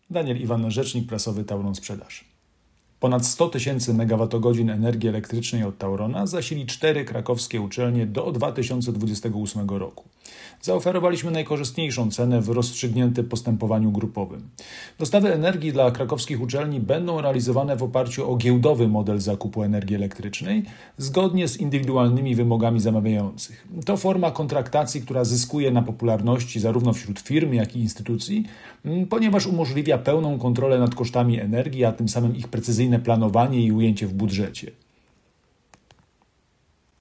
Daniel Iwan, rzecznik prasowy Tauron Sprzedaż. Ponad 100 000 MWh energii elektrycznej od Taurona zasili 4 krakowskie uczelnie do 2028 roku. Zaoferowaliśmy najkorzystniejszą cenę w rozstrzygniętym postępowaniu grupowym. Dostawy energii dla krakowskich uczelni będą realizowane w oparciu o giełdowy model zakupu energii elektrycznej, zgodnie z indywidualnymi wymogami zamawiających. To forma kontraktacji, która zyskuje na popularności zarówno wśród firm, jak i instytucji, ponieważ umożliwia pełną kontrolę nad kosztami energii, a tym samym ich precyzyjne planowanie i ujęcie w budżecie.